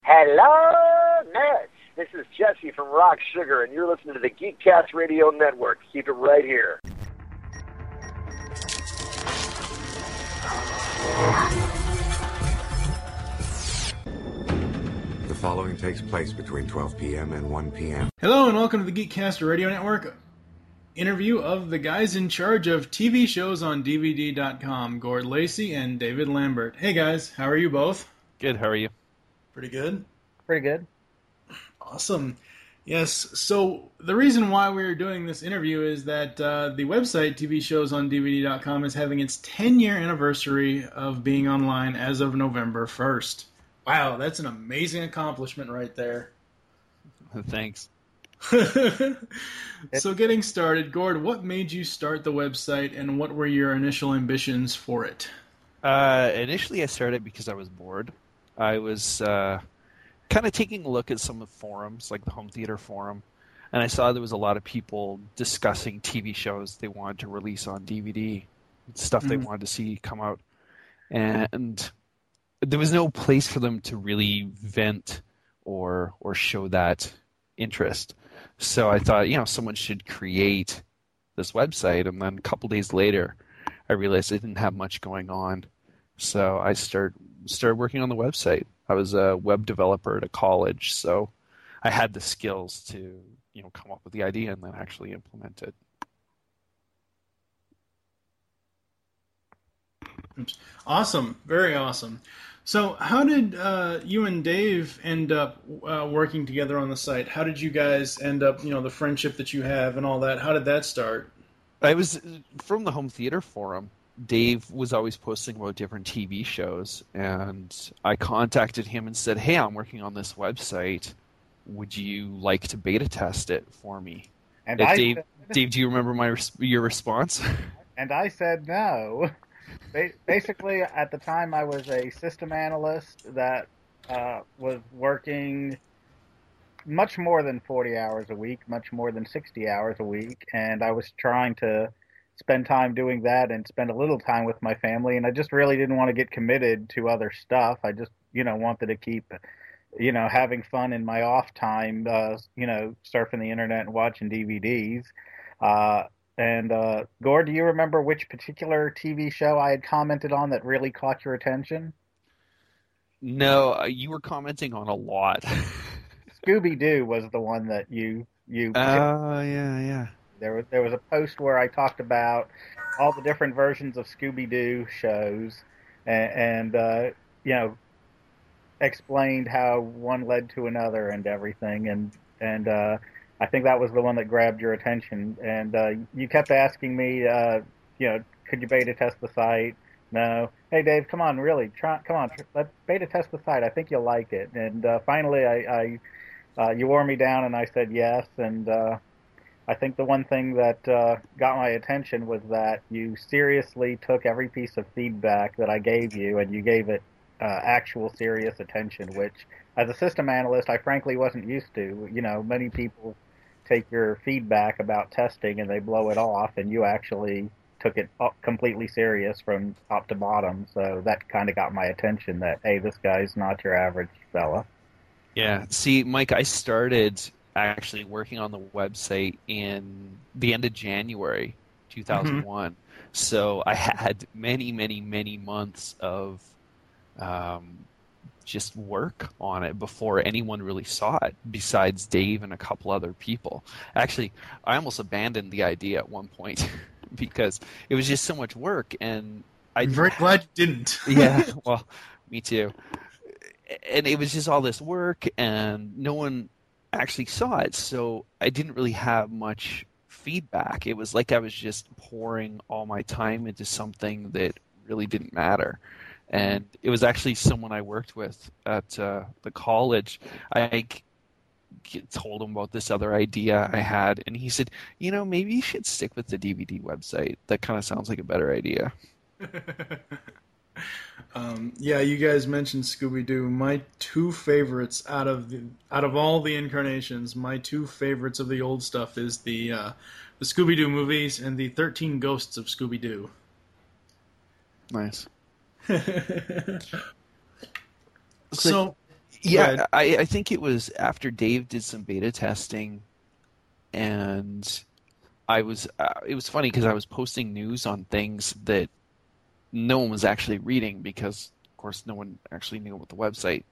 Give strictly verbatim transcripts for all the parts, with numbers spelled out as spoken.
Hello, nerds. This is Jesse from Rock Sugar, and you're listening to the Geekcast Radio Network. Keep it right here. The following takes place between twelve p.m. and one p.m. Hello, and welcome to the Geekcast Radio Network. Interview of the guys in charge of T V shows on D V D dot com, Gord Lacey and David Lambert. Hey guys, how are you both? Good, how are you? Pretty good. Pretty good. Awesome. Yes, so the reason why we're doing this interview is that uh, the website T V shows on D V D dot com is having its ten-year anniversary of being online as of November first. Wow, that's an amazing accomplishment right there. Thanks. So getting started, Gord, what made you start the website and what were your initial ambitions for it? Uh, initially I started because I was bored. I was uh, kind of taking a look at some of the forums, like the Home Theater Forum, and I saw there was a lot of people discussing T V shows they wanted to release on D V D, stuff mm-hmm. they wanted to see come out. And there was no place for them to really vent or or show that interest. So I thought, you know, someone should create this website. And then a couple days later, I realized I didn't have much going on. So I start, started working on the website. I was a web developer at a college, so I had the skills to, you know, come up with the idea and then actually implement it. Awesome. Very awesome. So how did uh, you and Dave end up uh, working together on the site? How did you guys end up, you know, the friendship that you have and all that? How did that start? I was from the Home Theater Forum. Dave was always posting about different T V shows, and I contacted him and said, hey, I'm working on this website. Would you like to beta test it for me? And uh, I Dave, said, Dave, do you remember my your response? And I said no. Basically, at the time, I was a system analyst that uh, was working much more than forty hours a week, much more than sixty hours a week, and I was trying to spend time doing that and spend a little time with my family, and I just really didn't want to get committed to other stuff. I just, you know, wanted to keep, you know, having fun in my off time, uh, you know, surfing the internet and watching D V Ds. Uh, And, uh, Gord, do you remember which particular T V show I had commented on that really caught your attention? No, you were commenting on a lot. Scooby-Doo was the one that you... you. Oh, uh, yeah, yeah. There was, there was a post where I talked about all the different versions of Scooby-Doo shows and, and uh, you know, explained how one led to another and everything, and, and, uh, I think that was the one that grabbed your attention, and uh, you kept asking me, uh, you know, could you beta test the site? No. Hey, Dave, come on, really, try, come on, let's beta test the site. I think you'll like it. And uh, finally, I, I uh, you wore me down, and I said yes. And uh, I think the one thing that uh, got my attention was that you seriously took every piece of feedback that I gave you, and you gave it uh, actual serious attention, which, as a system analyst, I frankly wasn't used to. You know, many people take your feedback about testing and they blow it off, and you actually took it completely serious from top to bottom. So that kind of got my attention that, hey, this guy's not your average fella. Yeah. See, Mike, I started actually working on the website in the end of January two thousand one. Mm-hmm. So I had many, many, many months of um, just work on it before anyone really saw it, besides Dave and a couple other people. Actually, I almost abandoned the idea at one point because it was just so much work, and I I'm very glad you didn't. Yeah, well, me too. And it was just all this work, and no one actually saw it, so I didn't really have much feedback. It was like I was just pouring all my time into something that really didn't matter. And it was actually someone I worked with at uh, the college. I told him about this other idea I had, and he said, you know, maybe you should stick with the D V D website. That kind of sounds like a better idea. um, yeah, you guys mentioned Scooby-Doo. My two favorites out of the out of all the incarnations, my two favorites of the old stuff is the uh, the Scooby-Doo movies and the thirteen Ghosts of Scooby-Doo. Nice. So, Yeah, But- I, I think it was after Dave did some beta testing, and I was. Uh, it was funny because I was posting news on things that no one was actually reading because, of course, no one actually knew about the website.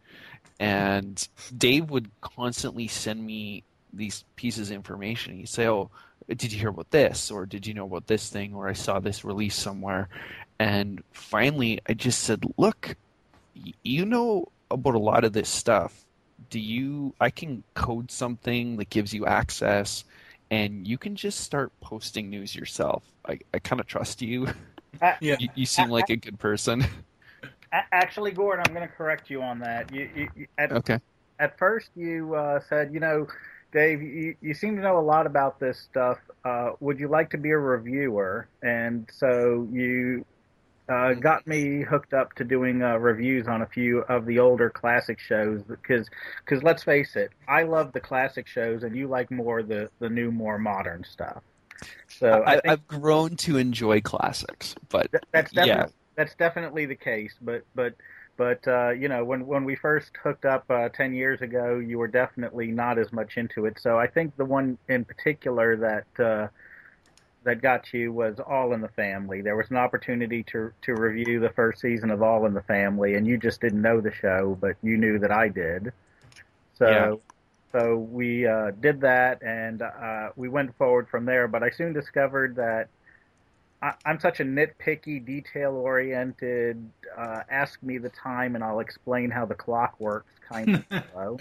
And Dave would constantly send me these pieces of information. He'd say, "Oh, did you hear about this? Or did you know about this thing? Or I saw this release somewhere." And finally, I just said, "Look, y- you know about a lot of this stuff. Do you? I can code something that gives you access, and you can just start posting news yourself. I, I kind of trust you. A- Yeah. you. You seem like a good person." a- Actually, Gordon, I'm going to correct you on that. You, you, you at, Okay. at first you uh, said, you know, Dave, you, you seem to know a lot about this stuff. Uh, would you like to be a reviewer? And so you uh, got me hooked up to doing uh, reviews on a few of the older classic shows because, because let's face it, I love the classic shows and you like more the, the new, more modern stuff. So I, I, think I've grown to enjoy classics, but th- that's yeah, definitely that's definitely the case. But but but uh, you know, when when we first hooked up uh, ten years ago, you were definitely not as much into it. So I think the one in particular that uh, that got you was All in the Family. There was an opportunity to to review the first season of All in the Family, and you just didn't know the show, but you knew that I did. So. Yeah. So we uh, did that, and uh, we went forward from there. But I soon discovered that I, I'm such a nitpicky, detail-oriented, uh, ask me the time and I'll explain how the clock works kind of fellow.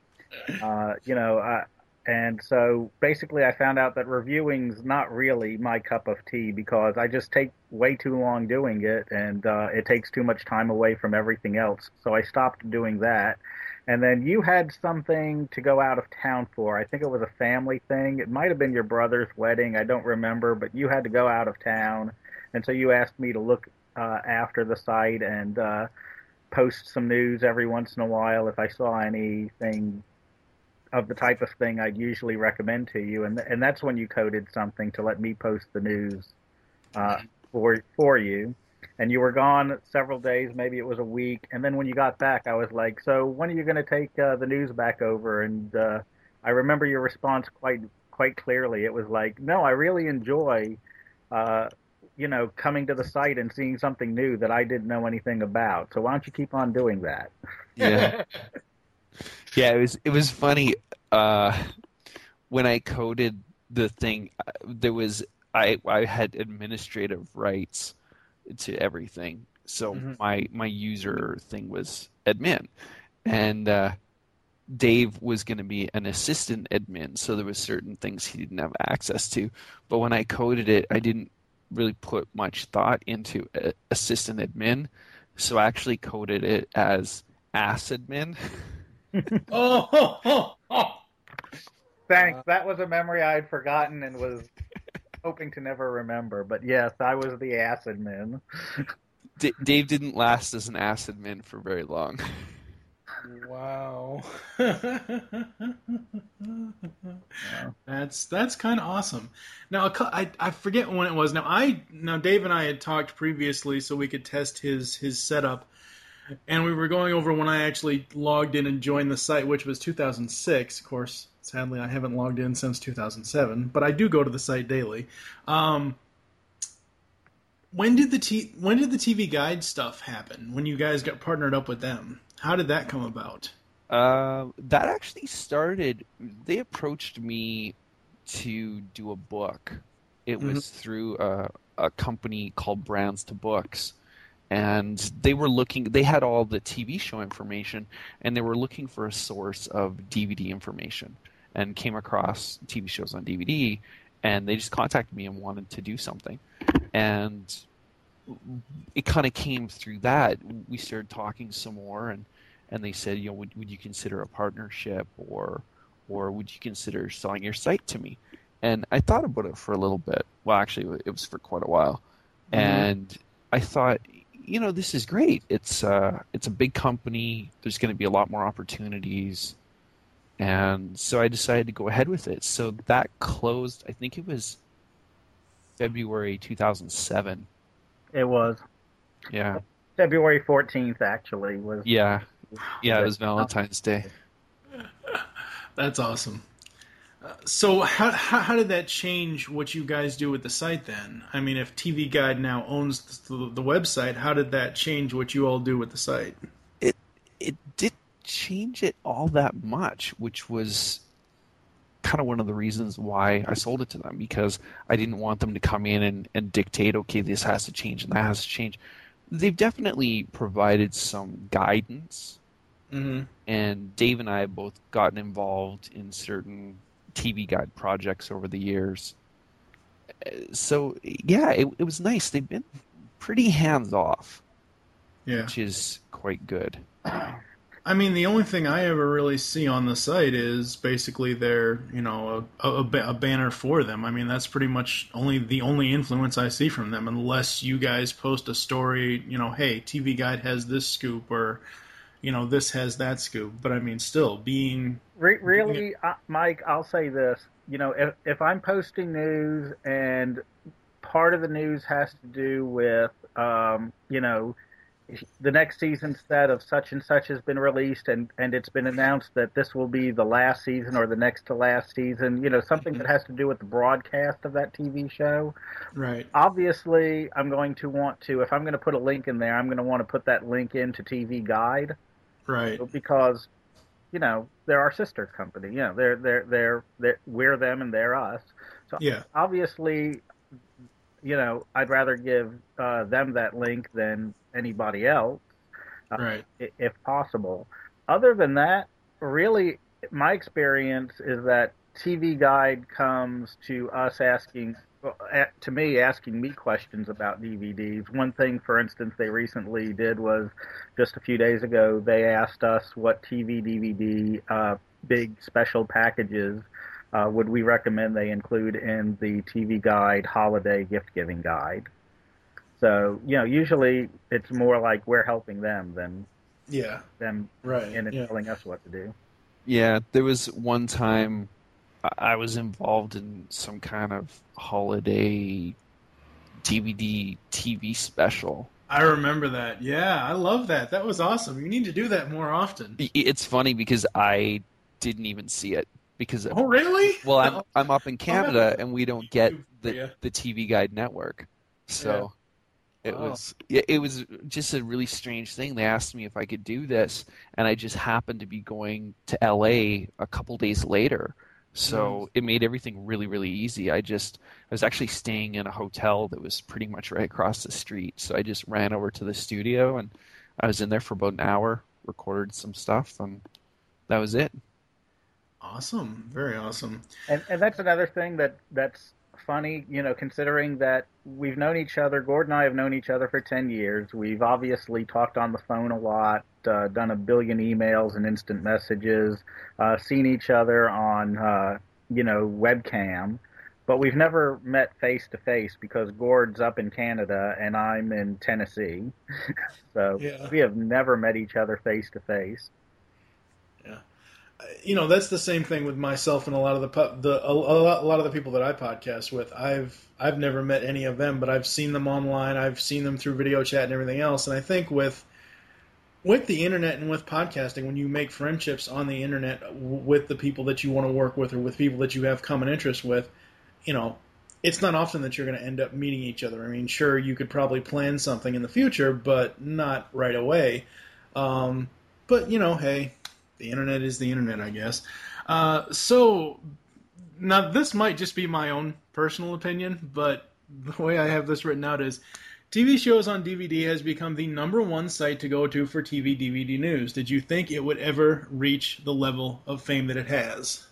Uh, you know, uh, and so basically I found out that reviewing's not really my cup of tea because I just take way too long doing it, and uh, it takes too much time away from everything else. So I stopped doing that. And then you had something to go out of town for. I think it was a family thing. It might have been your brother's wedding. I don't remember, but you had to go out of town. And so you asked me to look uh, after the site and uh, post some news every once in a while if I saw anything of the type of thing I'd usually recommend to you. And and that's when you coded something to let me post the news uh, for for you. And you were gone several days, maybe it was a week. And then when you got back, I was like, so when are you going to take uh, the news back over? And uh, I remember your response quite quite clearly. It was like, no, I really enjoy, uh, you know, coming to the site and seeing something new that I didn't know anything about. So why don't you keep on doing that? yeah, yeah. It was it was funny uh, when I coded the thing. uh, There was I I had administrative rights to everything, so Mhm. my my user thing was admin, and uh, Dave was going to be an assistant admin, so there was certain things he didn't have access to. But when I coded it, I didn't really put much thought into uh, assistant admin, so I actually coded it as ass admin. Oh, oh, oh, oh. Thanks. That was a memory I had forgotten and was hoping to never remember. But yes, I was the acid man. D- Dave didn't last as an ass admin for very long. Wow. That's that's kind of awesome. Now a cou- I I forget when it was. Now I now Dave and I had talked previously so we could test his his setup, and we were going over when I actually logged in and joined the site, which was two thousand six. Of course, sadly I haven't logged in since two thousand seven, but I do go to the site daily. Um, when did the t- when did the T V Guide stuff happen? When you guys got partnered up with them? How did that come about? Uh, that actually started. They approached me to do a book. It Mhm. was through a, a company called Brands to Books, and they were looking. They had all the T V show information, and they were looking for a source of D V D information, and came across T V shows on D V D, and they just contacted me and wanted to do something, and it kind of came through that. We started talking some more, and and they said, you know, would would you consider a partnership, or or would you consider selling your site to me? And I thought about it for a little bit. Well, actually, it was for quite a while, Mhm. and I thought, you know, this is great. It's uh, it's a big company. There's going to be a lot more opportunities, and so I decided to go ahead with it. So that closed. I think it was February two thousand seven. It was Yeah. February fourteenth, actually. Was Yeah, Yeah, it was Valentine's Day. That's awesome. Uh, so how, how how did that change what you guys do with the site then? I mean, if T V Guide now owns the, the website, how did that change what you all do with the site? It it did change it all that much, which was kind of one of the reasons why I sold it to them, because I didn't want them to come in and, and dictate, okay, this has to change and that has to change. They've definitely provided some guidance, mm-hmm. and Dave and I have both gotten involved in certain T V Guide projects over the years. So, yeah, it, it was nice. They've been pretty hands-off, yeah. which is quite good. I mean, the only thing I ever really see on the site is basically their, you know, a, a, a banner for them. I mean, that's pretty much only the only influence I see from them, unless you guys post a story, you know, hey, T V Guide has this scoop, or, you know, this has that scoop. But I mean, still being Re- really, uh, Mike, I'll say this. You know, if if I'm posting news and part of the news has to do with, um, you know, the next season set of such and such has been released, and, and it's been announced that this will be the last season or the next to last season, you know, something that has to do with the broadcast of that T V show. Right. Obviously, I'm going to want to, if I'm going to put a link in there, I'm going to want to put that link into T V Guide. Right. Because, you know, they're our sister company. You know, they're, they're, they're, they're, we're them and they're us. So yeah. Obviously, you know, I'd rather give uh, them that link than anybody else, uh, right. if possible. Other than that, really, my experience is that T V Guide comes to us asking, to me, asking me questions about D V Ds. One thing, for instance, they recently did was, just a few days ago, they asked us what T V D V D uh, big special packages uh, would we recommend they include in the T V Guide holiday gift-giving guide. So, you know, usually it's more like we're helping them than yeah. them right. and yeah. telling us what to do. Yeah, there was one time I was involved in some kind of holiday D V D T V special. I remember that. Yeah, I love that. That was awesome. You need to do that more often. It's funny because I didn't even see it. Because oh, really? Well, I'm I'm up in Canada and we don't get the, the T V Guide network. So yeah. it wow. was it, it was just a really strange thing. They asked me if I could do this, and I just happened to be going to L A a couple days later. So it made everything really, really easy. I just I was actually staying in a hotel that was pretty much right across the street. So I just ran over to the studio, and I was in there for about an hour, recorded some stuff, and that was it. Awesome. Very awesome. And and that's another thing that, that's funny, you know, considering that we've known each other. Gord and I have known each other for ten years. We've obviously talked on the phone a lot, uh, done a billion emails and instant messages, uh, seen each other on, uh, you know, webcam. But we've never met face-to-face because Gord's up in Canada and I'm in Tennessee. So yeah. we have never met each other face-to-face. Yeah. You know, that's the same thing with myself and a lot of the the a lot, a lot of the people that I podcast with. I've I've never met any of them, but I've seen them online. I've seen them through video chat and everything else. And I think with with the internet and with podcasting, when you make friendships on the internet with the people that you want to work with or with people that you have common interests with, you know, it's not often that you're going to end up meeting each other. I mean, sure, you could probably plan something in the future, but not right away. Um, but, you know, hey, the internet is the internet, I guess. Uh, so, now this might just be my own personal opinion, but the way I have this written out is T V Shows on D V D has become the number one site to go to for T V D V D news. Did you think it would ever reach the level of fame that it has?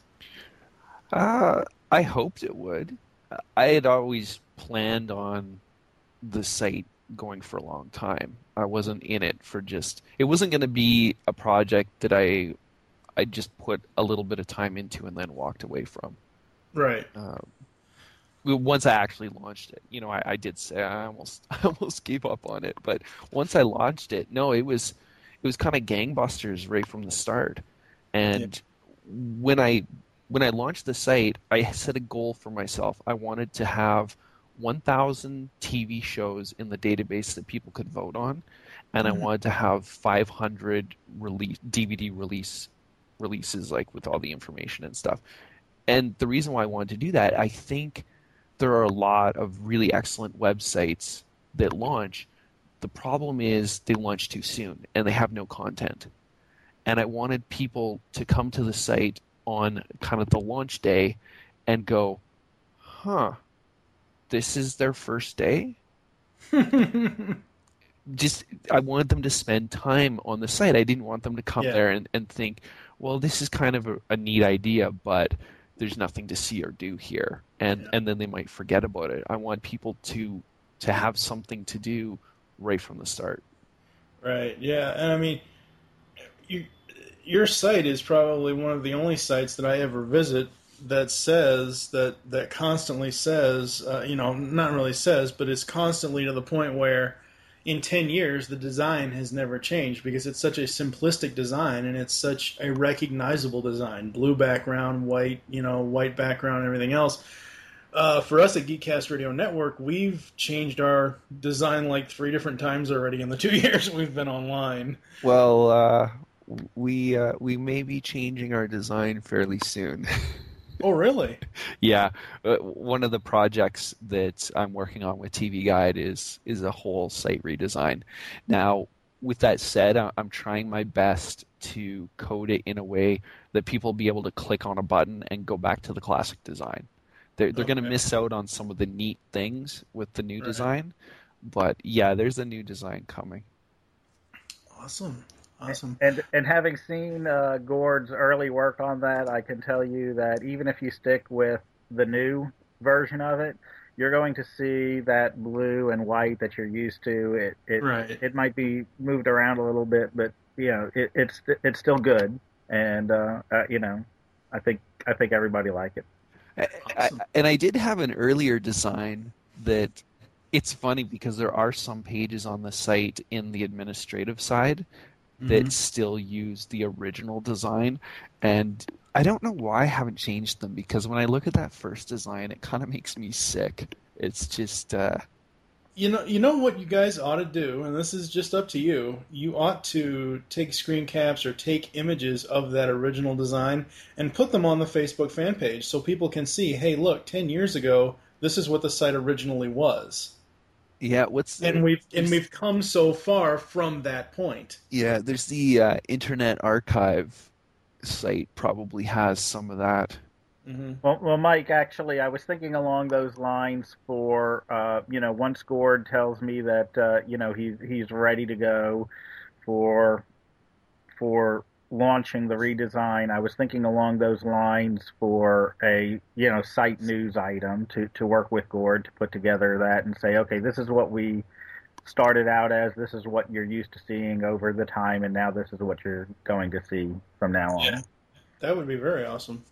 Uh, I hoped it would. I had always planned on the site going for a long time. I wasn't in it for just... It wasn't going to be a project that I I just put a little bit of time into and then walked away from. Right. Uh, once I actually launched it, you know, I, I did say I almost I almost gave up on it, but once I launched it, no, it was it was kind of gangbusters right from the start. And yeah. when I when I launched the site, I set a goal for myself. I wanted to have one thousand T V shows in the database that people could vote on, and Mm-hmm. I wanted to have five hundred release D V D release releases, like with all the information and stuff. And the reason why I wanted to do that, I think there are a lot of really excellent websites that launch. The problem is they launch too soon and they have no content. And I wanted people to come to the site on kind of the launch day and go, huh, this is their first day? Just, I wanted them to spend time on the site. I didn't want them to come Yeah. there and, and think, well, this is kind of a, a neat idea, but there's nothing to see or do here. And Yeah. and then they might forget about it. I want people to to have something to do right from the start. Right. Yeah. And I mean, you, your site is probably one of the only sites that I ever visit that says that that constantly says, uh, you know, not really says, but it's constantly to the point where in ten years the design has never changed because it's such a simplistic design and it's such a recognizable design. Blue background, white, you know, white background, and everything else. Uh, for us at Geekcast Radio Network, we've changed our design like three different times already in the two years we've been online. Well, uh, we uh, we may be changing our design fairly soon. Oh, really? Yeah, uh, one of the projects that I'm working on with T V Guide is is a whole site redesign. Now, with that said, I- I'm trying my best to code it in a way that people will be able to click on a button and go back to the classic design. They're they're going to Okay. miss out on some of the neat things with the new Right. design, but yeah, there's a new design coming. Awesome. Awesome. And and having seen uh, Gord's early work on that, I can tell you that even if you stick with the new version of it, you're going to see that blue and white that you're used to. It it Right. it might be moved around a little bit, but you know it, it's it's still good. And uh, uh, you know, I think I think everybody like it. I, Awesome. I, and I did have an earlier design that it's funny because there are some pages on the site in the administrative side that Mhm. still use the original design, and I don't know why I haven't changed them because when I look at that first design, it kind of makes me sick. It's just uh, You know, you know what you guys ought to do, and this is just up to you. You ought to take screen caps or take images of that original design and put them on the Facebook fan page so people can see, hey, look, ten years ago, this is what the site originally was. yeah. What's the, And we've and there's- we've come so far from that point. yeah. There's the uh, Internet Archive site probably has some of that. Mm-hmm. Well, well, Mike, actually, I was thinking along those lines for, uh, you know, once Gord tells me that, uh, you know, he's he's ready to go for for launching the redesign. I was thinking along those lines for a, you know, site news item to, to work with Gord to put together that and say, okay, this is what we started out as, this is what you're used to seeing over the time, and now this is what you're going to see from now on. Yeah. That would be very awesome.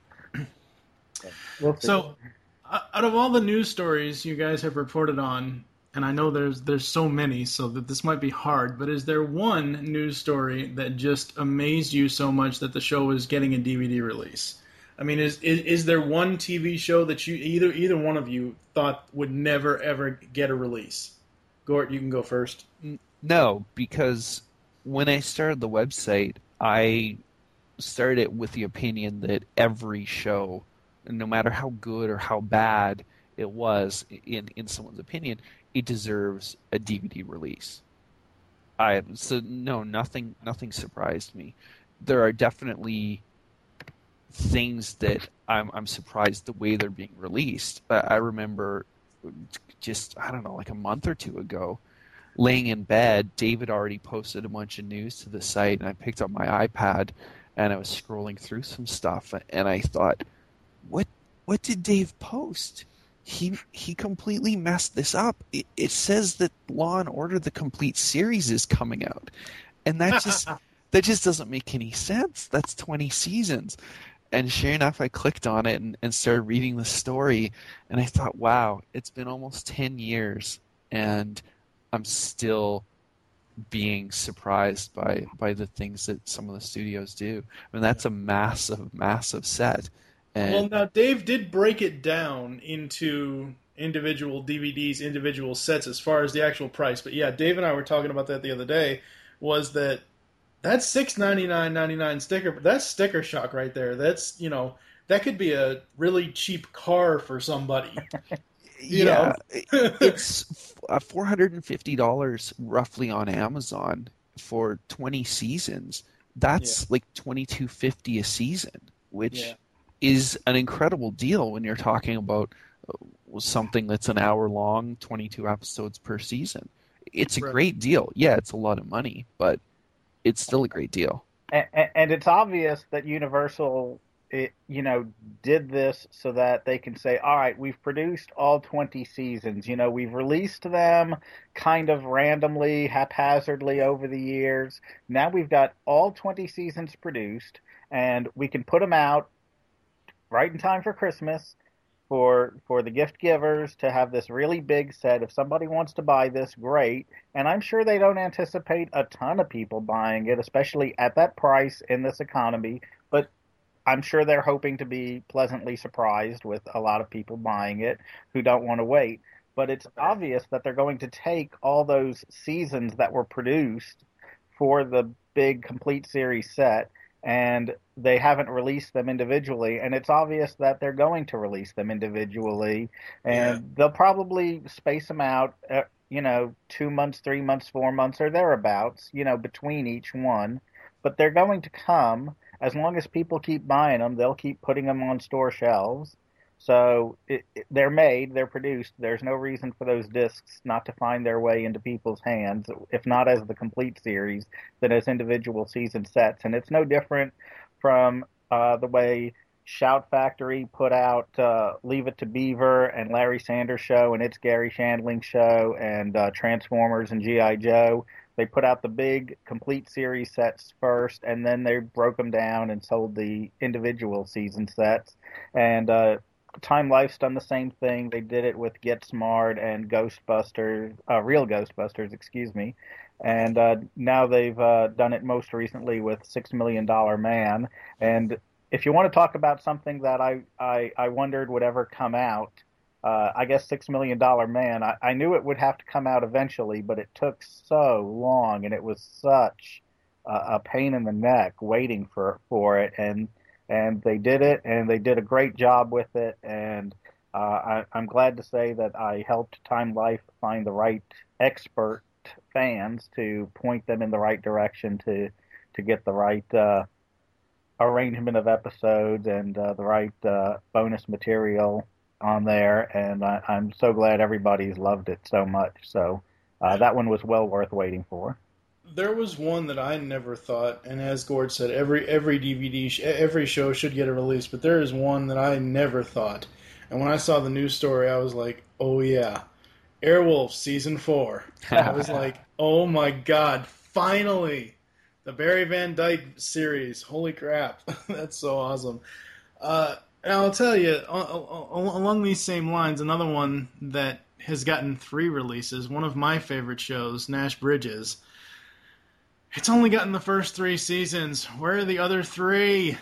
We'll see. So, o- out of all the news stories you guys have reported on, and I know there's there's so many, so that this might be hard, but is there one news story that just amazed you so much that the show is getting a D V D release? I mean, is is, is there one T V show that you either either one of you thought would never ever get a release? Gort, you can go first. No, because when I started the website, I started it with the opinion that every show, no matter how good or how bad it was in, in someone's opinion, it deserves a D V D release. I so no, nothing nothing surprised me. There are definitely things that I'm I'm surprised the way they're being released. I, I remember just I don't know, like a month or two ago, laying in bed, David already posted a bunch of news to the site, and I picked up my iPad and I was scrolling through some stuff, and I thought, what what did Dave post? He he completely messed this up. It, it says that Law and Order: The Complete Series is coming out, and that just that just doesn't make any sense. That's twenty seasons. And sure enough, I clicked on it and, and started reading the story, and I thought, wow, it's been almost ten years, and I'm still being surprised by, by the things that some of the studios do. I mean, that's a massive, massive set. And Well, now Dave did break it down into individual D V Ds, individual sets as far as the actual price. But yeah, Dave and I were talking about that the other day. Was that that's six ninety-nine ninety-nine sticker? That's sticker shock right there. That's you know that could be a really cheap car for somebody. You yeah, know? It's four hundred and fifty dollars roughly on Amazon for twenty seasons. That's yeah. like twenty-two fifty a season, which yeah. is an incredible deal when you're talking about something that's an hour long, twenty-two episodes per season. It's a right. great deal. Yeah, it's a lot of money, but it's still a great deal. And, and it's obvious that Universal, it, you know, did this so that they can say, all right, we've produced all twenty seasons. You know, we've released them kind of randomly, haphazardly over the years. Now we've got all twenty seasons produced, and we can put them out right in time for Christmas for for the gift givers to have this really big set. If somebody wants to buy this, great. And I'm sure they don't anticipate a ton of people buying it, especially at that price in this economy. But I'm sure they're hoping to be pleasantly surprised with a lot of people buying it who don't want to wait. But it's obvious that they're going to take all those seasons that were produced for the big complete series set, and they haven't released them individually, and it's obvious that they're going to release them individually, and yeah. they'll probably space them out, uh, you know, two months, three months, four months, or thereabouts, you know, between each one. But they're going to come. As long as people keep buying them, they'll keep putting them on store shelves. So it, it, they're made, they're produced. There's no reason for those discs not to find their way into people's hands, if not as the complete series, then as individual season sets. And it's no different from uh, the way Shout Factory put out uh, Leave It to Beaver and Larry Sanders Show and It's Gary Shandling Show and uh, Transformers and G I. Joe. They put out the big complete series sets first, and then they broke them down and sold the individual season sets. And uh, Time Life's done the same thing. They did it with Get Smart and Ghostbusters, uh, Real Ghostbusters, excuse me. And uh, now they've uh, done it most recently with Six Million Dollar Man. And if you want to talk about something that I, I, I wondered would ever come out, uh, I guess Six Million Dollar Man, I, I knew it would have to come out eventually, but it took so long, and it was such a, a pain in the neck waiting for, for it. And And they did it, and they did a great job with it. And uh, I, I'm glad to say that I helped Time Life find the right expert fans to point them in the right direction to to get the right uh, arrangement of episodes and uh, the right uh, bonus material on there. And I, I'm so glad everybody's loved it so much. So uh, that one was well worth waiting for. There was one that I never thought, and as Gord said, every every D V D, sh- every show should get a release, but there is one that I never thought. And when I saw the news story, I was like, oh yeah, Airwolf Season four. I was like, oh my god, finally! The Barry Van Dyke series. Holy crap. That's so awesome. Uh, and I'll tell you, along these same lines, another one that has gotten three releases, one of my favorite shows, Nash Bridges. It's only gotten the first three seasons. Where are the other three?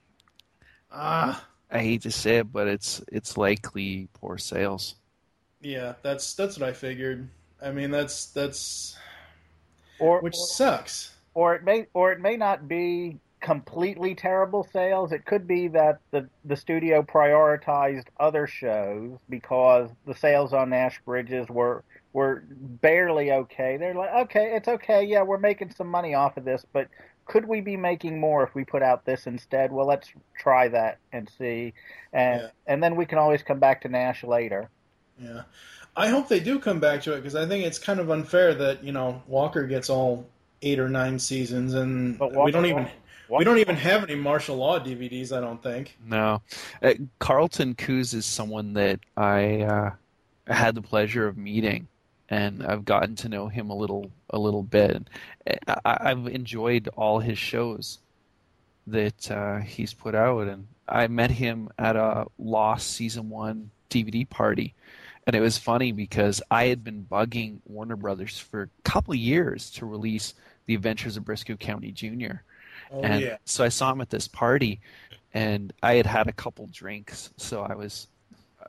Ah. I hate to say it, but it's it's likely poor sales. Yeah, that's that's what I figured. I mean, that's that's or which or, sucks. Or it may or it may not be completely terrible sales. It could be that the the studio prioritized other shows because the sales on Nash Bridges were were barely okay. They're like, okay, it's okay. Yeah, we're making some money off of this, but could we be making more if we put out this instead? Well, let's try that and see. And yeah. and then we can always come back to Nash later. Yeah. I hope they do come back to it because I think it's kind of unfair that, you know, Walker gets all eight or nine seasons and Walker, we don't even Walker, we don't even have any martial law D V Ds, I don't think. No. Uh, Carlton Cuse is someone that I uh, had the pleasure of meeting. And I've gotten to know him a little, a little bit. I, I've enjoyed all his shows that uh, he's put out, and I met him at a Lost season one D V D party, and it was funny because I had been bugging Warner Brothers for a couple of years to release The Adventures of Briscoe County Junior Oh, and yeah. so I saw him at this party, and I had had a couple drinks, so I was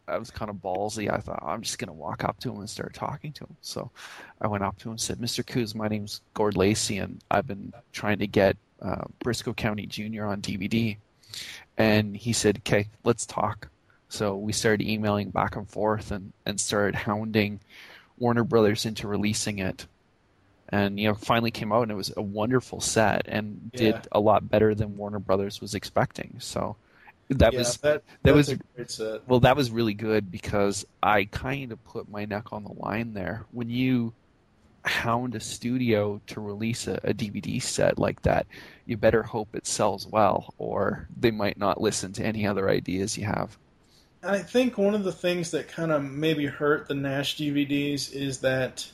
I was kind of ballsy. I thought, I'm just going to walk up to him and start talking to him. So I went up to him and said, Mister Coos, my name's Gord Lacey, and I've been trying to get uh, Briscoe County Junior on D V D. And he said, okay, let's talk. So we started emailing back and forth and, and started hounding Warner Brothers into releasing it. And, you know, finally came out, and it was a wonderful set and Yeah. did a lot better than Warner Brothers was expecting. So that yeah, was that, that that's was a great set. well, that was really good because I kind of put my neck on the line there. When you hound a studio to release a, a D V D set like that, you better hope it sells well, or they might not listen to any other ideas you have. I think one of the things that kind of maybe hurt the Nash D V Ds is that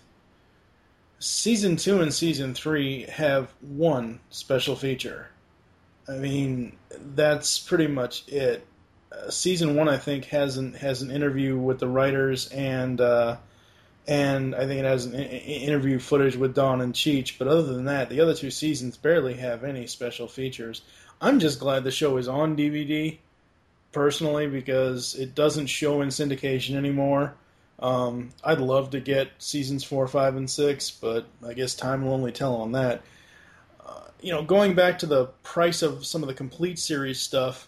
season two and season three have one special feature. I mean, that's pretty much it. Uh, season one, I think, has an has an interview with the writers, and uh, and I think it has an I- interview footage with Don and Cheech. But other than that, the other two seasons barely have any special features. I'm just glad the show is on D V D, personally, because it doesn't show in syndication anymore. Um, I'd love to get seasons four, five, and six, but I guess time will only tell on that. You know, going back to the price of some of the complete series stuff,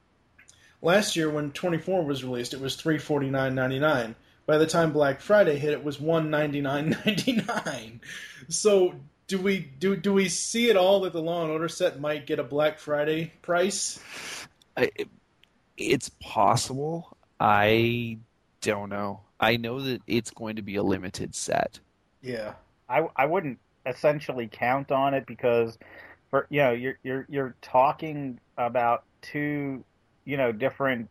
last year when twenty-four was released, it was three hundred forty-nine dollars and ninety-nine cents. By the time Black Friday hit, it was one hundred ninety-nine dollars and ninety-nine cents. So, do we do do we see it all that the Law and Order set might get a Black Friday price? I, it's possible. I don't know. I know that it's going to be a limited set. Yeah. I, I wouldn't essentially count on it because, for you know, you're you're you're talking about two, you know, different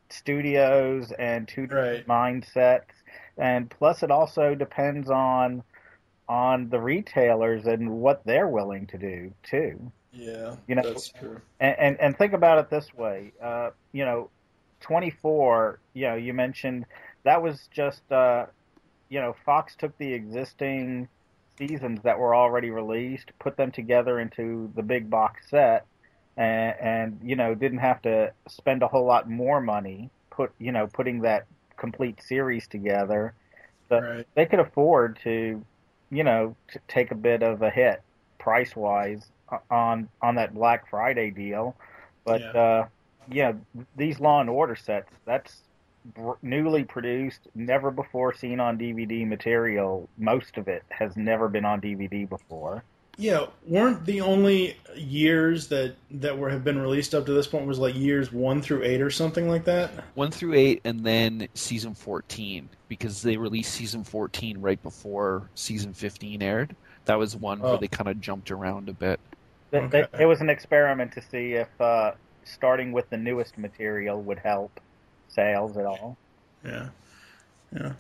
studios and two different Right. mindsets, and plus it also depends on on the retailers and what they're willing to do too. Yeah, You know, that's true. And and, and think about it this way, uh, you know, twenty-four. You know, you mentioned that was just, uh, you know, Fox took the existing seasons that were already released, put them together into the big box set, and, and you know, didn't have to spend a whole lot more money put, you know, putting that complete series together. So Right. they could afford to, you know, to take a bit of a hit price wise on on that Black Friday deal. But Yeah. uh, yeah, these Law and Order sets, that's br- newly produced, never before seen on D V D material. Most of it has never been on D V D before. Yeah, weren't the only years that that were have been released up to this point was like years one through eight or something like that? One through eight, and then season fourteen, because they released season fourteen right before season fifteen aired. That was one Oh. where they kind of jumped around a bit. They- they- Okay. It was an experiment to see if uh, starting with the newest material would help sales at all. Yeah, yeah.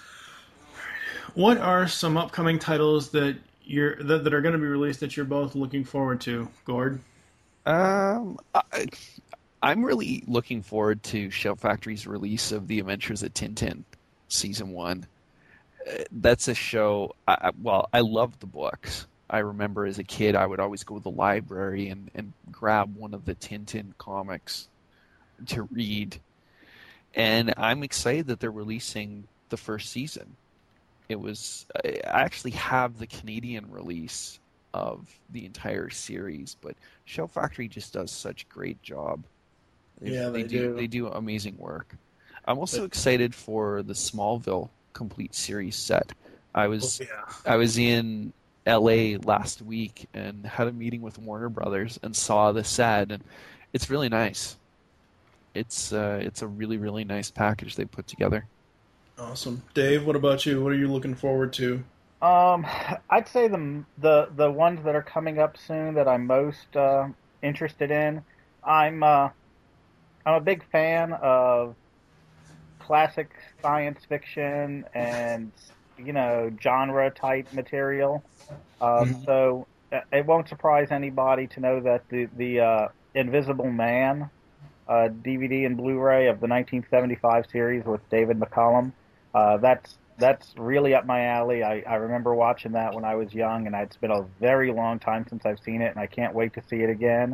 What are some upcoming titles that you're that, that are going to be released that you're both looking forward to, Gord? Um, I, I'm really looking forward to Shout Factory's release of The Adventures of Tintin, season one. Uh, That's a show. I, I- well, I loved the books. I remember as a kid, I would always go to the library and, and grab one of the Tintin comics to read. And I'm excited that they're releasing the first season. It was I actually have the Canadian release of the entire series, but Shout Factory just does such a great job. Yeah, they do. They do amazing work. I'm also excited for the Smallville complete series set. I was Oh, yeah. I was in L A last week and had a meeting with Warner Brothers and saw the set, and it's really nice. It's uh, it's a really really nice package they put together. Awesome. Dave, what about you? What are you looking forward to? Um, I'd say the the the ones that are coming up soon that I'm most uh, interested in. I'm uh, I'm a big fan of classic science fiction and you know genre type material. Uh, Mhm. So uh, it won't surprise anybody to know that the the uh, Invisible Man uh, D V D and Blu-ray of the nineteen seventy-five series with David McCallum. Uh, that's that's really up my alley. I, I remember watching that when I was young, and it's been a very long time since I've seen it, and I can't wait to see it again.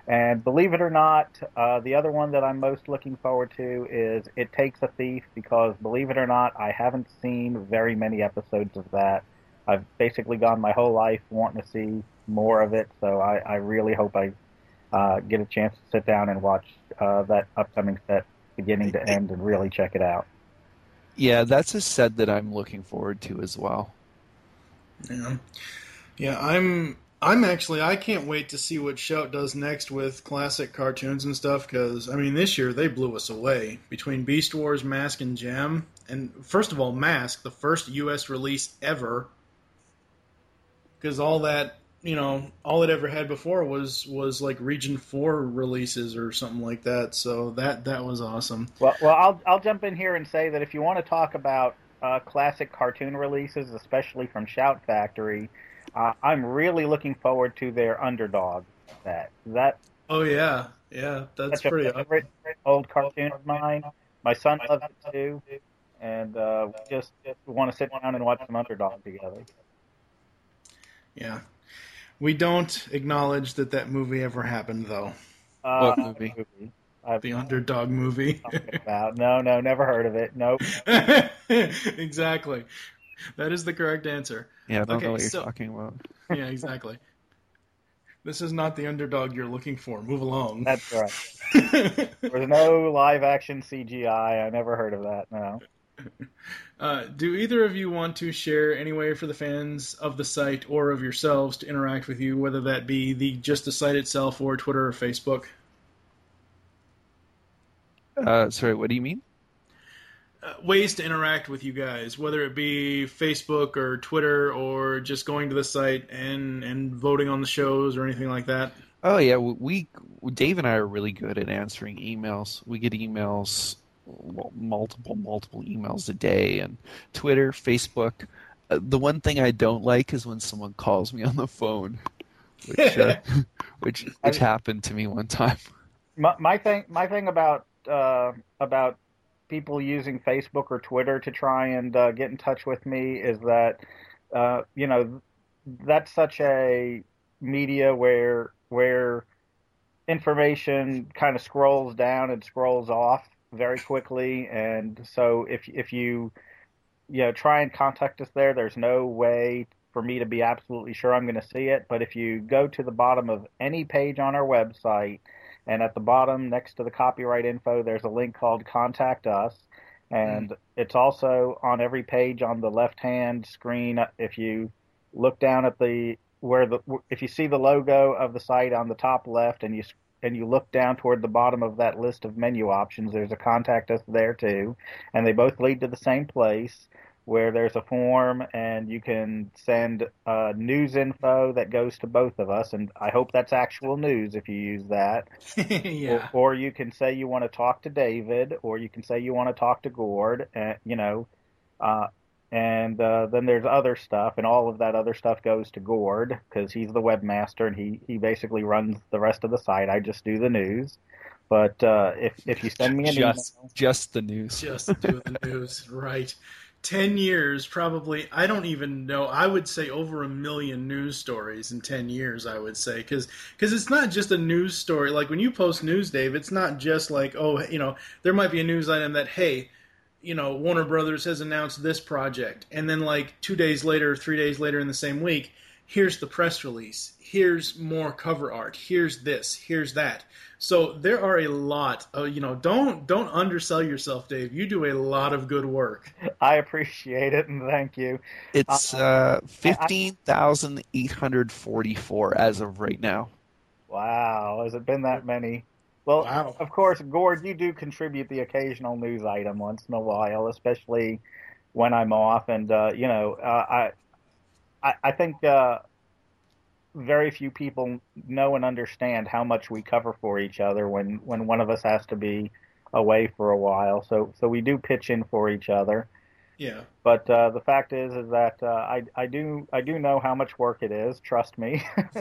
And believe it or not, uh, the other one that I'm most looking forward to is It Takes a Thief, because believe it or not, I haven't seen very many episodes of that. I've basically gone my whole life wanting to see more of it, so I, I really hope I uh, get a chance to sit down and watch uh, that upcoming set beginning to end and really check it out. Yeah, that's a set that I'm looking forward to as well. Yeah, yeah, I'm. I'm actually, I can't wait to see what Shout does next with classic cartoons and stuff, because, I mean, this year they blew us away. Between Beast Wars, Mask, and Gem, and first of all, Mask, the first U S release ever, because all that, you know, all it ever had before was, was like Region four releases or something like that, so that, that was awesome. Well, well, I'll, I'll jump in here and say that if you want to talk about uh, classic cartoon releases, especially from Shout Factory, Uh, I'm really looking forward to their Underdog set. That oh yeah, yeah, that's such pretty a favorite old cartoon of mine. My son loves it too, and uh, we just, just want to sit down and watch some Underdog together. Yeah, we don't acknowledge that that movie ever happened, though. Uh, What movie? movie. I've The Underdog movie. about. No, no, never heard of it. Nope. Exactly. That is the correct answer. Yeah, I don't Okay, know what you're so- talking about. Yeah, exactly. This is not the Underdog you're looking for. Move along. That's right. There's no live action C G I. I never heard of that. No. Uh, do either of you want to share any way for the fans of the site or of yourselves to interact with you, whether that be the just the site itself or Twitter or Facebook? Uh, sorry, what do you mean? Uh, ways to interact with you guys, whether it be Facebook or Twitter or just going to the site and, and voting on the shows or anything like that. Oh yeah, we Dave and I are really good at answering emails. We get emails, multiple multiple emails a day, and Twitter, Facebook. Uh, the one thing I don't like is when someone calls me on the phone, which uh, which which happened to me one time. My, my thing, my thing about uh, about people using Facebook or Twitter to try and uh, get in touch with me is that, uh, you know, that's such a media where where information kind of scrolls down and scrolls off very quickly, and so if if you you know try and contact us there, there's no way for me to be absolutely sure I'm going to see it. But if you go to the bottom of any page on our website, and at the bottom, next to the copyright info, there's a link called Contact Us. And mm. it's also on every page on the left-hand screen. If you look down at the, where the, if you see the logo of the site on the top left and you, and you look down toward the bottom of that list of menu options, there's a Contact Us there too. And they both lead to the same place, where there's a form and you can send uh, news info that goes to both of us, and I hope that's actual news if you use that. Yeah. Or, or you can say you want to talk to David, or you can say you want to talk to Gord, uh, you know, uh, and uh, then there's other stuff, and all of that other stuff goes to Gord because he's the webmaster and he, he basically runs the rest of the site. I just do the news. But uh, if if you send me an just, email, just the news, just do the news, right? Ten years, probably. I don't even know. I would say over a million news stories in ten years, I would say. Because it's not just a news story. Like, when you post news, Dave, it's not just like, oh, you know, there might be a news item that, hey, you know, Warner Brothers has announced this project. And then, like, two days later, three days later in the same week, here's the press release. Here's more cover art. Here's this. Here's that. So there are a lot of, you know, don't don't undersell yourself, Dave. You do a lot of good work. I appreciate it, and thank you. It's uh, fifteen thousand eight hundred forty-four as of right now. Wow, has it been that many? Well, wow. Of course, Gord, you do contribute the occasional news item once in a while, especially when I'm off. And, uh, you know, uh, I, I I think uh, very few people know and understand how much we cover for each other when, when one of us has to be away for a while. So so we do pitch in for each other. Yeah. But uh, the fact is is that uh, I I do I do know how much work it is. Trust me.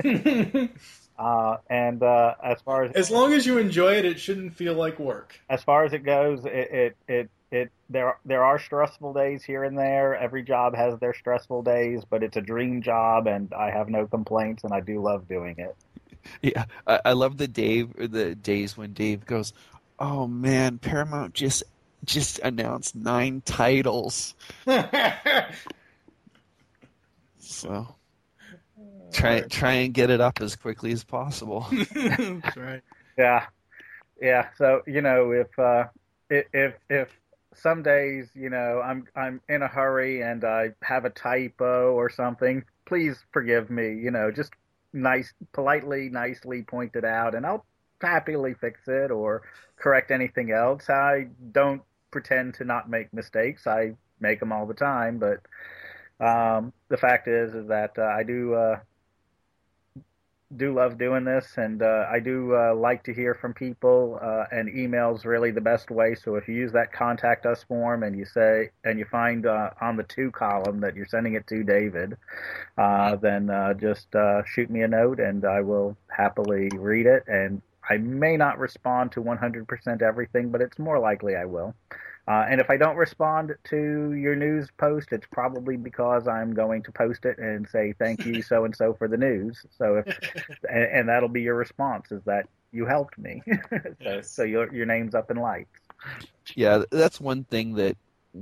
uh, and uh, as far as as long as you enjoy it, it shouldn't feel like work. As far as it goes, it it it, it there there are stressful days here and there. Every job has their stressful days, but it's a dream job, and I have no complaints, and I do love doing it. Yeah, I, I love the Dave the days when Dave goes, "Oh man, Paramount just just announced nine titles." So try try and get it up as quickly as possible. That's right. Yeah, yeah. So you know, if uh, if if some days you know I'm I'm in a hurry and I have a typo or something, please forgive me. You know, just nice, politely, nicely point it out, and I'll happily fix it or correct anything else. I don't pretend to not make mistakes. I make them all the time, but um, the fact is is that uh, I do. Uh, do love doing this, and uh, I do uh, like to hear from people, uh, and email's really the best way. So if you use that contact us form and you say, and you find uh, on the to column that you're sending it to David, uh, then uh, just uh, shoot me a note and I will happily read it. And I may not respond to one hundred percent everything, but it's more likely I will. Uh, and if I don't respond to your news post, it's probably because I'm going to post it and say thank you so and so for the news. So, if, and, and that'll be your response is that you helped me. so, Yes. so your your name's up in lights. Yeah, that's one thing that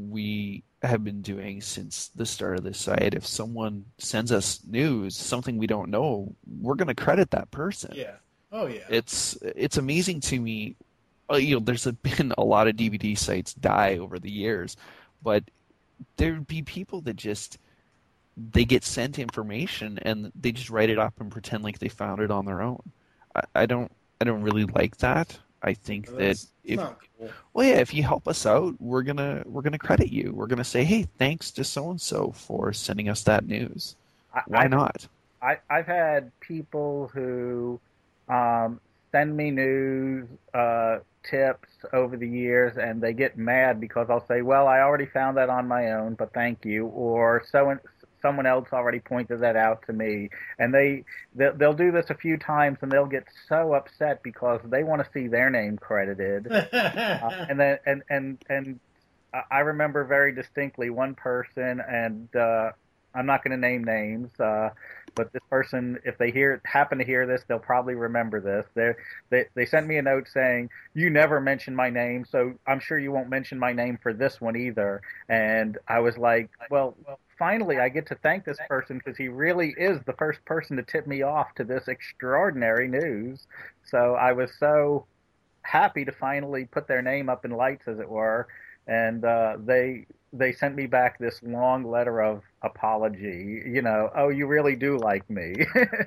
we have been doing since the start of this site. If someone sends us news, something we don't know, we're going to credit that person. Yeah. Oh yeah. It's it's amazing to me. Uh, you know, there's been a lot of D V D sites die over the years, but there'd be people that just they get sent information and they just write it up and pretend like they found it on their own. I, I don't I don't really like that. I think Well, that that's if not cool. well, yeah, if you help us out, we're gonna we're gonna credit you. We're gonna say, hey, thanks to so and so for sending us that news. I, Why I, not? I, I've had people who um, send me news uh, tips over the years, and they get mad because I'll say, well, I already found that on my own, but thank you, or so and someone else already pointed that out to me, and they they'll, they'll do this a few times, and they'll get so upset because they want to see their name credited, uh, and then and and and I remember very distinctly one person, and uh, I'm not going to name names, uh, but this person, if they hear happen to hear this, they'll probably remember this. They they they sent me a note saying, "You never mention my name, so I'm sure you won't mention my name for this one either." And I was like, "Well, finally, I get to thank this person because he really is the first person to tip me off to this extraordinary news." So I was so happy to finally put their name up in lights, as it were, and uh, they. They sent me back this long letter of apology. You know, oh, you really do like me.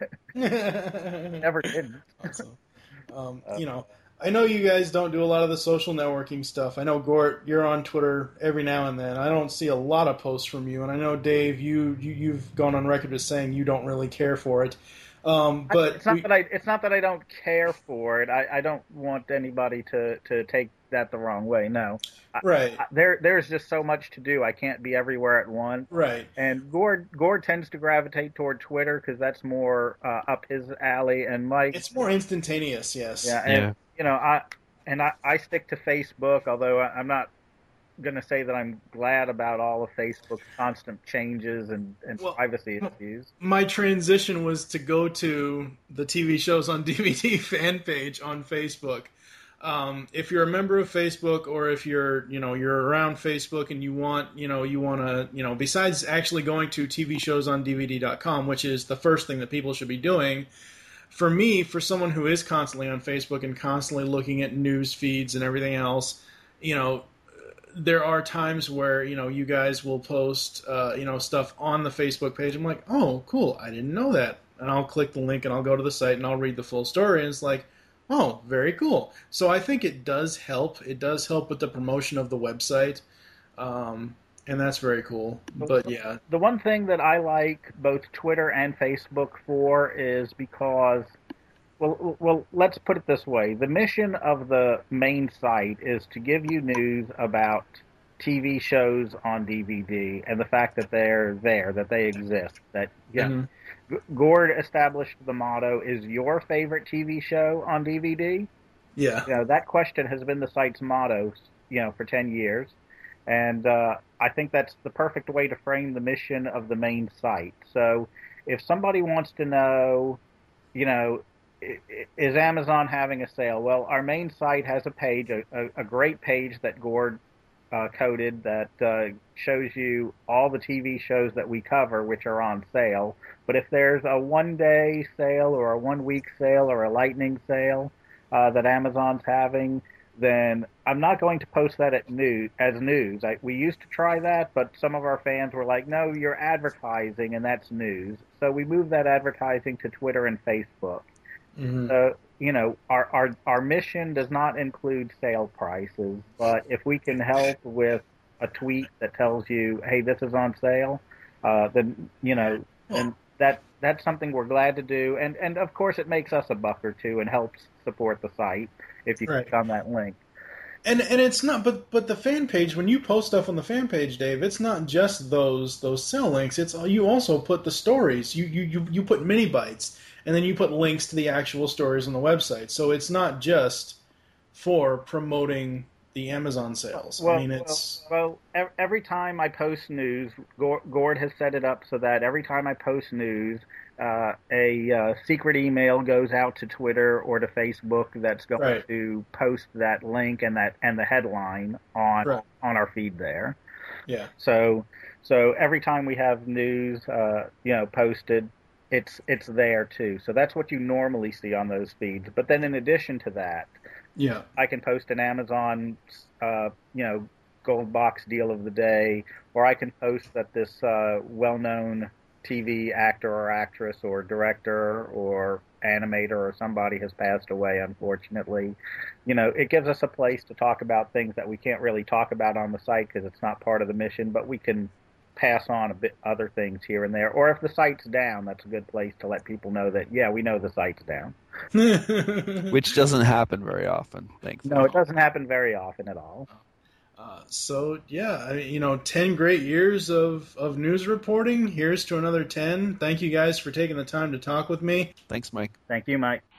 Never didn't. Awesome. Um, you know, I know you guys don't do a lot of the social networking stuff. I know, Gort, you're on Twitter every now and then. I don't see a lot of posts from you. And I know, Dave, you, you, you've gone on record as saying you don't really care for it. Um, but it's not we, that I it's not that I don't care for it. I, I don't want anybody to, to take that the wrong way. No, right. I, I, there there's just so much to do. I can't be everywhere at once. Right. And Gord Gord tends to gravitate toward Twitter because that's more uh, up his alley. And Mike, it's more instantaneous. Yes. Yeah. And, Yeah. you know, I and I, I stick to Facebook, although I, I'm not going to say that I'm glad about all of Facebook's constant changes and, and Well, privacy issues. My transition was to go to the T V Shows on D V D fan page on Facebook. Um, if you're a member of Facebook, or if you're, you know, you're around Facebook and you want, you know, you want to, you know, besides actually going to T V shows on D V D dot com, which is the first thing that people should be doing, for me, for someone who is constantly on Facebook and constantly looking at news feeds and everything else, you know, there are times where, you know, you guys will post, uh, you know, stuff on the Facebook page. I'm like, oh, cool, I didn't know that. And I'll click the link and I'll go to the site and I'll read the full story. And it's like, oh, very cool. So I think it does help. It does help with the promotion of the website. Um, and that's very cool. But yeah. The one thing that I like both Twitter and Facebook for is because, well, well, let's put it this way. The mission of the main site is to give you news about T V shows on D V D and the fact that they're there, that they exist. That yeah, mm-hmm. Gord established the motto, is your favorite T V show on D V D? Yeah. You know, that question has been the site's motto, you know, for ten years. And uh, I think that's the perfect way to frame the mission of the main site. So if somebody wants to know, you know, is Amazon having a sale? Well, our main site has a page, a, a, a great page that Gord uh, coded that uh, shows you all the T V shows that we cover, which are on sale. But if there's a one-day sale or a one-week sale or a lightning sale uh, that Amazon's having, then I'm not going to post that at news, as news. I, we used to try that, but some of our fans were like, no, you're advertising, and that's news. So we moved that advertising to Twitter and Facebook. Mm-hmm. So, you know, our, our, our mission does not include sale prices, but if we can help with a tweet that tells you, hey, this is on sale, uh, then, you know, then that that's something we're glad to do. And, and, of course, it makes us a buck or two and helps support the site if you right. click on that link. And and it's not, but but the fan page, when you post stuff on the fan page, Dave, it's not just those those sell links. It's you also put the stories. You you you, you put mini bites, and then you put links to the actual stories on the website. So it's not just for promoting the Amazon sales. Well, I mean, it's well, well, every time I post news, Gord has set it up so that every time I post news, uh, a uh, secret email goes out to Twitter or to Facebook that's going right. to post that link and that and the headline on right. on our feed there. Yeah. So so every time we have news, uh, you know, posted, it's it's there too. So that's what you normally see on those feeds. But then in addition to that, yeah, I can post an Amazon, uh, you know, gold box deal of the day, or I can post that this uh, well-known T V actor or actress or director or animator or somebody has passed away, unfortunately. You know, it gives us a place to talk about things that we can't really talk about on the site because it's not part of the mission, but we can pass on a bit other things here and there. Or if the site's down, that's a good place to let people know that, yeah, we know the site's down. Which doesn't happen very often, thankfully. No, it doesn't happen very often at all. Uh, so, yeah, I mean, you know, ten great years of, of news reporting. Here's to another ten. Thank you guys for taking the time to talk with me. Thanks, Mike. Thank you, Mike.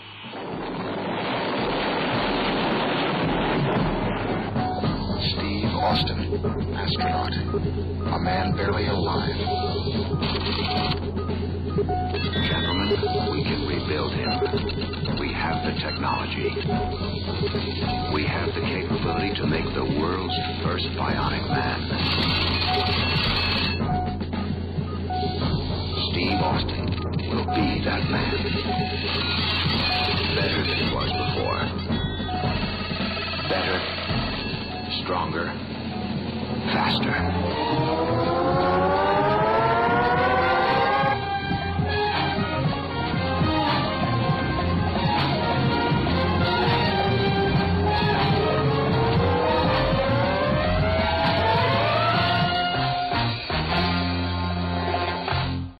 Steve Austin, astronaut. A man barely alive. Gentlemen, we can rebuild him. We have the technology. We have the capability to make the world's first bionic man. Steve Austin will be that man. Better than he was before. Better, stronger, faster.